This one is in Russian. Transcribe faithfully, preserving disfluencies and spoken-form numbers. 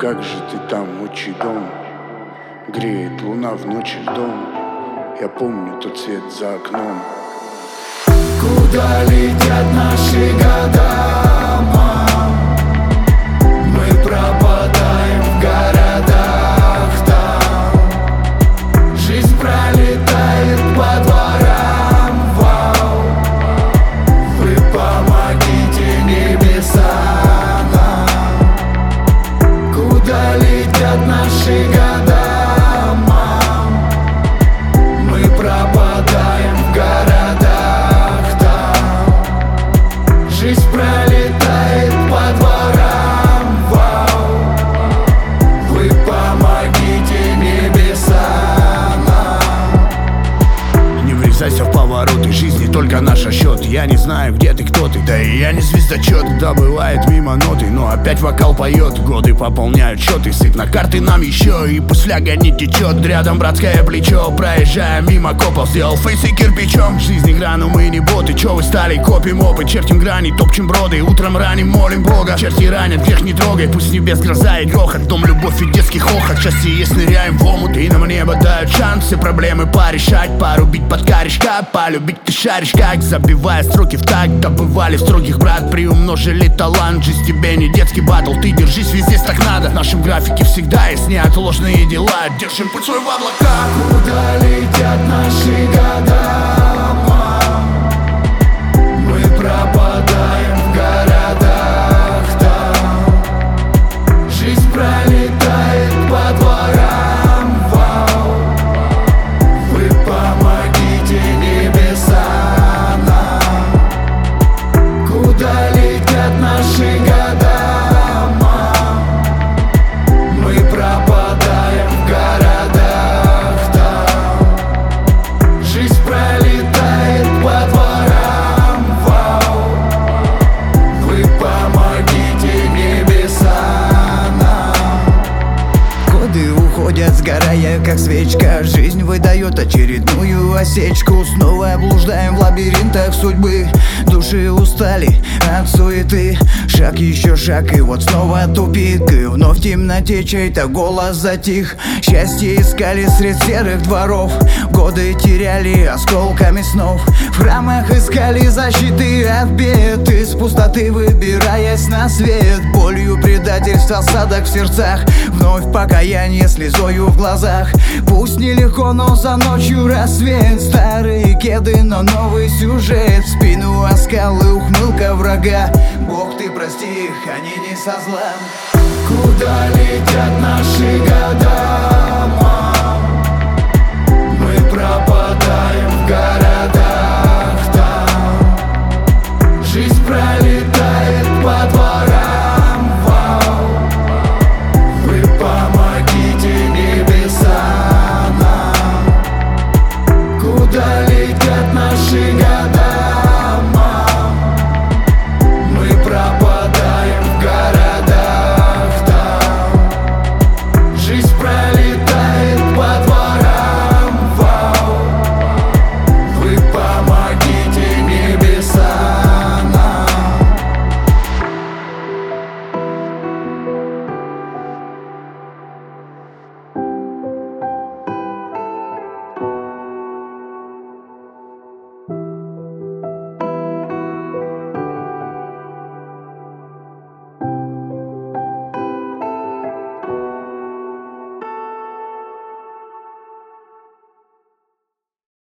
как же ты там, отчий дом? Греет луна в ночи льдом. Я помню тот свет за окном. Куда летят наши года, мам? Мы пропадаем в городах там. Жизнь пролетает по дворам, вау. Вы помогите, небеса нам. Куда летят наши года, мам? Мы пропадаем в городах там. Жизнь пролетает по дворам, вау. Вы помогите, небеса нам. Не врезайся в повороты жизни, только наш счет. Я не знаю, где ты, кто ты, да и я не звездочет. Да бывает мимо ноты, но опять вокал поет. Годы пополняют счеты, сыпь на карты нам еще. И пусть фляга не течет, рядом братское плечо. Проезжая мимо копов, сделал фейсы кирпичом. Жизнь игра, но мы не боты, чё вы стали? Копим опыт, чертим грани, топчем броды. Утром раним, молим Бога, черти ранят, грех не трогай. Пусть с небес гроза и грохот, дом, любовь и детский хохот. Счастье есть, ныряем в омут, и нам небо дают шанс. Все проблемы порешать, порубить под корешка. Полюбить ты шаришь как, забивая строки в такт. Добывали в строгих брат, приумножили талант. Жизнь тебе не детский батл, ты держись везде так надо. В нашем графике всегда есть неотложные дела. Держим путь свой в облаках. Куда летят наши года, мам? Мы пропадаем в городах там. Жизнь пролетает по дворам, вау. Вы помогите, небеса нам. Куда летят наши года, мам? Мы пропадаем в городах там. Жизнь пролетает по дворам, вау. Вы помогите, небеса нам. Годы уходят, сгорая как свечка. Жизнь выдает очередную осечку. Снова блуждаем в лабиринтах судьбы. Души устали от суеты. Шаг, еще шаг, и вот снова тупик. И вновь в темноте чей-то голос затих. Счастье искали средь серых дворов. Годы теряли осколками снов. В храмах искали защиты от бед. Из пустоты выбираясь на свет. Болью предательства, осадок в сердцах. Вновь покаяние слезою в глазах. Пусть нелегко, но за ночью рассвет. Старые кеды, но новый сюжет. В спину оскал и ухмылка врага. Бог, ты прости их, они не со зла. Куда летят наши